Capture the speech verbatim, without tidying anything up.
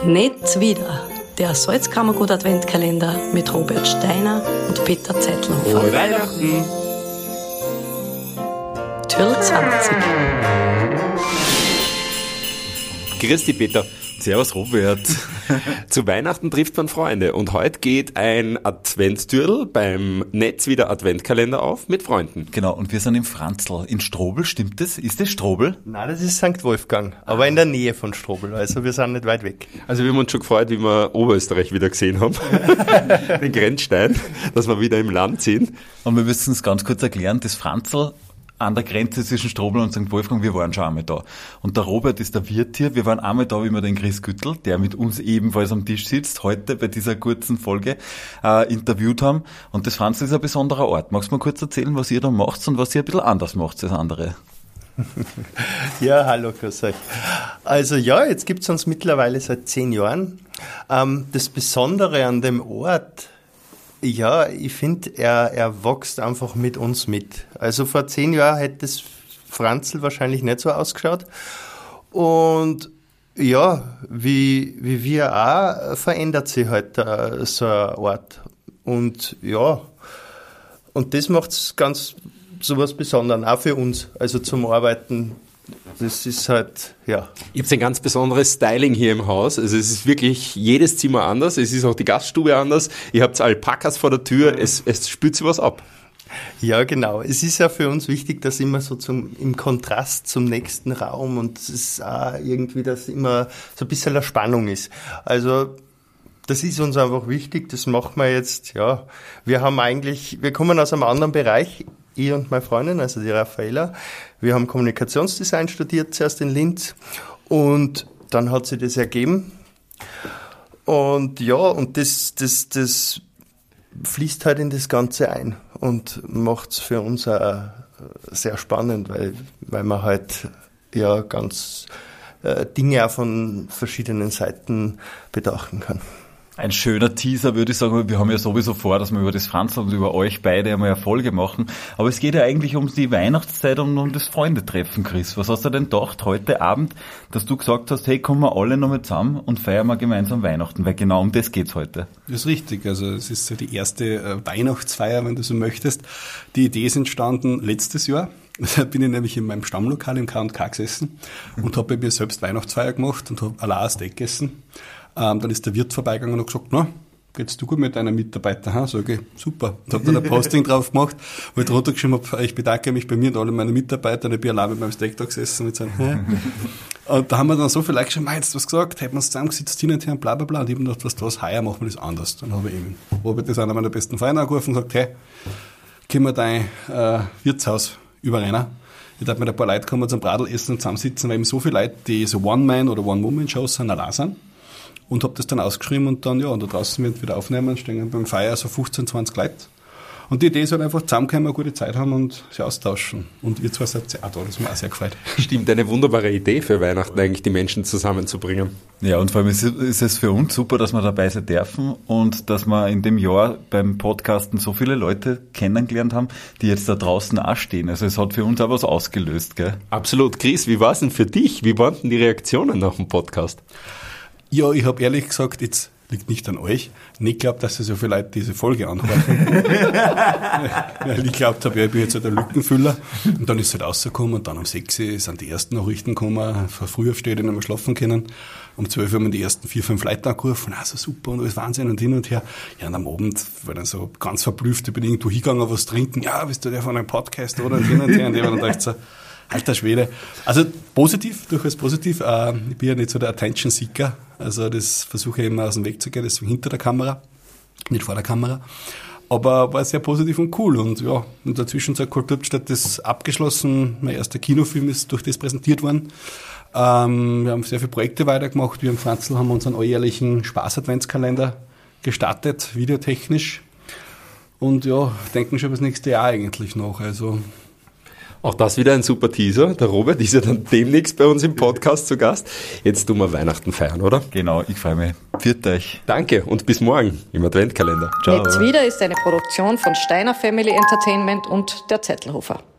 Nicht wieder. Der Salzkammergut Adventkalender mit Robert Steiner und Peter Zettelhofer. Frohe Weihnachten! Türl zwanzig. Grüß dich, Peter. Servus, Robert. Zu Weihnachten trifft man Freunde und heute geht ein Adventstürl beim Netz wieder Adventkalender auf mit Freunden. Genau, und wir sind im Franzl, in Strobl, stimmt das? Ist das Strobl? Nein, das ist Sankt Wolfgang, aber in der Nähe von Strobl, also wir sind nicht weit weg. Also wir haben uns schon gefreut, wie wir Oberösterreich wieder gesehen haben, den Grenzstein, dass wir wieder im Land sind. Und wir müssen es ganz kurz erklären, das Franzl an der Grenze zwischen Strobl und Sankt Wolfgang, wir waren schon einmal da. Und der Robert ist der Wirt hier, wir waren einmal da, wie wir den Chris Güttl, der mit uns ebenfalls am Tisch sitzt, heute bei dieser kurzen Folge äh, interviewt haben. Und das Franzl ist ein besonderer Ort. Magst du mal kurz erzählen, was ihr da macht und was ihr ein bisschen anders macht als andere? Ja, hallo, grüß euch. Also ja, jetzt gibt's uns mittlerweile seit zehn Jahren. Ähm, das Besondere an dem Ort, ja, ich finde, er, er wächst einfach mit uns mit. Also vor zehn Jahren hätte das Franzl wahrscheinlich nicht so ausgeschaut. Und ja, wie, wie wir auch, verändert sich halt uh, so ein Ort. Und ja, und das macht es ganz so was Besonderes, auch für uns, also zum Arbeiten. Das ist halt, ja. Ihr habt ein ganz besonderes Styling hier im Haus. Also es ist wirklich jedes Zimmer anders. Es ist auch die Gaststube anders. Ihr habt Alpakas vor der Tür. Es, es spürt sich was ab. Ja, genau. Es ist ja für uns wichtig, dass immer so zum, im Kontrast zum nächsten Raum und es ist auch irgendwie, dass immer so ein bisschen eine Spannung ist. Also, das ist uns einfach wichtig. Das machen wir jetzt, ja. Wir haben eigentlich, wir kommen aus einem anderen Bereich. Ich und meine Freundin, also die Raffaella, wir haben Kommunikationsdesign studiert, zuerst in Linz, und dann hat sich das ergeben. Und ja, und das, das, das fließt halt in das Ganze ein und macht es für uns auch sehr spannend, weil, weil man halt ja ganz äh, Dinge auch von verschiedenen Seiten betrachten kann. Ein schöner Teaser, würde ich sagen. Wir haben ja sowieso vor, dass wir über das Franzl und über euch beide einmal eine Folge machen. Aber es geht ja eigentlich um die Weihnachtszeit und um das Freundetreffen, Chris. Was hast du denn gedacht heute Abend, dass du gesagt hast, hey, kommen wir alle noch mal zusammen und feiern wir gemeinsam Weihnachten? Weil genau um das geht's heute. Das ist richtig. Also es ist ja die erste Weihnachtsfeier, wenn du so möchtest. Die Idee ist entstanden letztes Jahr. Da bin ich nämlich in meinem Stammlokal im K und K gesessen und habe bei mir selbst Weihnachtsfeier gemacht und habe allein ein Steak gegessen. Ähm, dann ist der Wirt vorbeigegangen und hat gesagt, na, geht's du gut mit deinen Mitarbeitern? Ha? Sag ich, super. Und habe dann ein Posting drauf gemacht, wo ich drunter geschrieben habe, ich bedanke mich bei mir und alle meine Mitarbeiter, und ich bin allein mit meinem Steak da gesessen mit seinem, hä? Und da haben wir dann so viel Leute geschrieben, jetzt was gesagt, hätten wir uns zusammengesetzt, hin und her und bla bla bla. Und ich habe gedacht, was du was, heuer machen wir das anders. Dann habe ich eben Robert, das ist einer meiner besten Freunde, angerufen und gesagt, hey, können wir dein äh, Wirtshaus überrennen? Ich dachte, mit ein paar Leuten kommen wir zum Bradelessen und zusammensitzen, weil eben so viele Leute, die so One-Man- oder One-Woman-Shows sind, allein sind. Und habe das dann ausgeschrieben und dann, ja, und da draußen wird wieder aufnehmen, stehen beim Feier so fünfzehn, zwanzig Leute. Und die Idee ist halt einfach, zusammenkommen, eine gute Zeit haben und sich austauschen. Und ihr zwei seid auch da, das hat mich auch sehr gefreut. Stimmt, eine wunderbare Idee für Weihnachten, eigentlich die Menschen zusammenzubringen. Ja, und vor allem ist, ist es für uns super, dass wir dabei sein dürfen und dass wir in dem Jahr beim Podcasten so viele Leute kennengelernt haben, die jetzt da draußen auch stehen. Also es hat für uns auch was ausgelöst, gell? Absolut. Chris, wie war es denn für dich? Wie waren denn die Reaktionen nach dem Podcast? Ja, ich habe ehrlich gesagt, jetzt liegt nicht an euch, nicht geglaubt, dass so viele Leute diese Folge anhören. Weil ich glaubt habe, ja, ich bin jetzt halt der Lückenfüller. Und dann ist es halt rausgekommen und dann um sechs Uhr sind die ersten Nachrichten gekommen, von früh aufstehen, die nicht mehr schlafen können. Um zwölf Uhr haben wir die ersten vier, fünf Leute angerufen, also super und alles Wahnsinn und hin und her. Ja, und am Abend war dann so ganz verblüfft, ich bin irgendwo hingegangen, was trinken, ja, bist du der von einem Podcast oder und hin und her. Und ich war dann dachte so, alter Schwede. Also positiv, durchaus positiv. Ich bin ja nicht so der Attention-Seeker, also das versuche ich immer aus dem Weg zu gehen, deswegen hinter der Kamera, nicht vor der Kamera. Aber war sehr positiv und cool. Und ja, in der Zwischenzeit Kulturstadt ist abgeschlossen. Mein erster Kinofilm ist durch das präsentiert worden. Ähm, wir haben sehr viele Projekte weitergemacht. Wir im Franzl haben unseren alljährlichen Spaß-Adventskalender gestartet, videotechnisch. Und ja, denken schon das nächste Jahr eigentlich noch. Also auch das wieder ein super Teaser. Der Robert ist ja dann demnächst bei uns im Podcast zu Gast. Jetzt tun wir Weihnachten feiern, oder? Genau, ich freue mich. Pfiat euch. Danke und bis morgen im Adventkalender. Ciao. Jetzt wieder ist eine Produktion von Steiner Family Entertainment und der Zettelhofer.